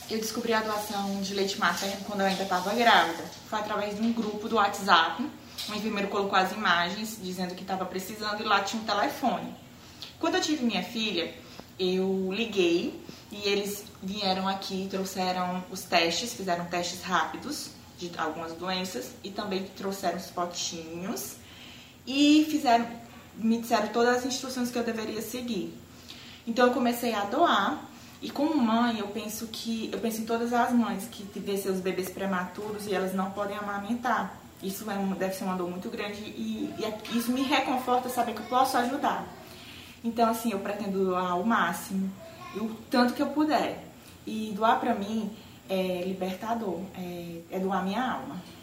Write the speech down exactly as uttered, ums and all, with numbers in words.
eu descobri a doação de leite materno quando eu ainda estava grávida. Foi através de um grupo do WhatsApp. O enfermeiro colocou as imagens dizendo que estava precisando e lá tinha um telefone. Quando eu tive minha filha, eu liguei e eles vieram aqui, trouxeram os testes, fizeram testes rápidos de algumas doenças e também trouxeram os potinhos e fizeram, me disseram todas as instruções que eu deveria seguir. Então eu comecei a doar. E como mãe, eu penso que eu penso em todas as mães que vê seus bebês prematuros e elas não podem amamentar. Isso é um, deve ser uma dor muito grande e, e isso me reconforta saber que eu posso ajudar. Então, assim, eu pretendo doar o máximo, o tanto que eu puder. E doar pra mim é libertador, é, é doar minha alma.